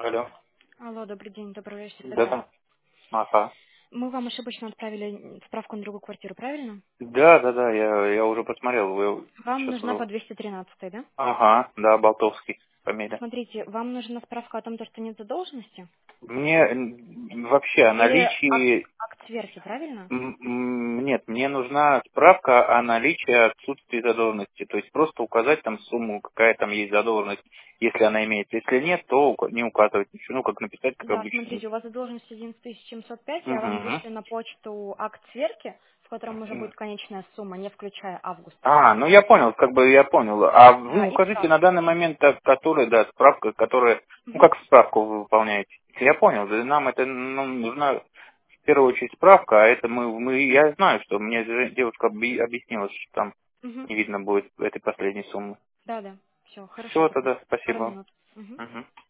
Алло. Алло, добрый день, добрый вечер, Да, Сергей. да. Ага. Мы вам ошибочно отправили справку на другую квартиру, правильно? Да, я уже посмотрел. Вы Вам сейчас нужна уже... по 213, да? Ага, да, Болтовский фамилия. Смотрите, вам нужна справка о том, что нет задолженности? Мне вообще о Или наличии... акт сверки, правильно? Нет, мне нужна справка о наличии отсутствия задолженности. То есть просто указать там сумму, какая там есть задолженность, если она имеется. Если нет, то не указывать ничего. Ну, как написать, как Да, обычно. смотрите, у вас задолженность 11705, я вам Угу. вышлю на почту акт сверки, в котором уже будет конечная сумма, не включая август. Ну я понял, как бы я понял. А вы Да, и укажите на справку. данный момент, который, да, справка, которая, ну Мгм. как справку вы выполняете. Я понял, да, нам это нужна в первую очередь справка, а это я знаю, что мне девушка объяснила, что там Мгм. не видно будет этой последней суммы. Да, да, все, хорошо Все тогда. тогда, Пару спасибо. минут. Мгм. Мгм.